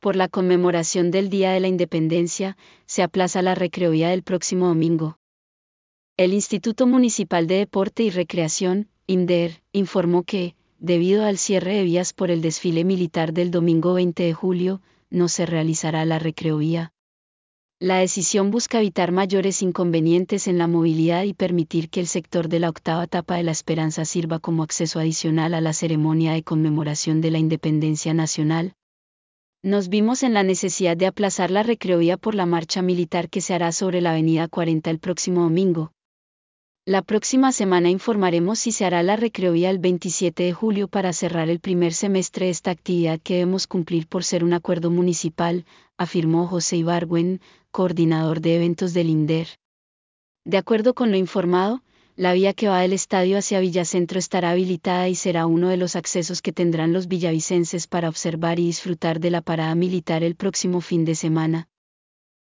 por la conmemoración del Día de la Independencia, se aplaza la recreovía del próximo domingo. El Instituto Municipal de Deporte y Recreación, INDER, informó que, debido al cierre de vías por el desfile militar del domingo 20 de julio, no se realizará la recreovía. La decisión busca evitar mayores inconvenientes en la movilidad y permitir que el sector de la octava etapa de la Esperanza sirva como acceso adicional a la ceremonia de conmemoración de la independencia nacional. Nos vimos en la necesidad de aplazar la recreovía por la marcha militar que se hará sobre la avenida 40 el próximo domingo. La próxima semana informaremos si se hará la recreovía el 27 de julio para cerrar el primer semestre de esta actividad que debemos cumplir por ser un acuerdo municipal, afirmó José Ibargüen, coordinador de eventos del INDER. De acuerdo con lo informado, la vía que va del estadio hacia Villacentro estará habilitada y será uno de los accesos que tendrán los villavicenses para observar y disfrutar de la parada militar el próximo fin de semana.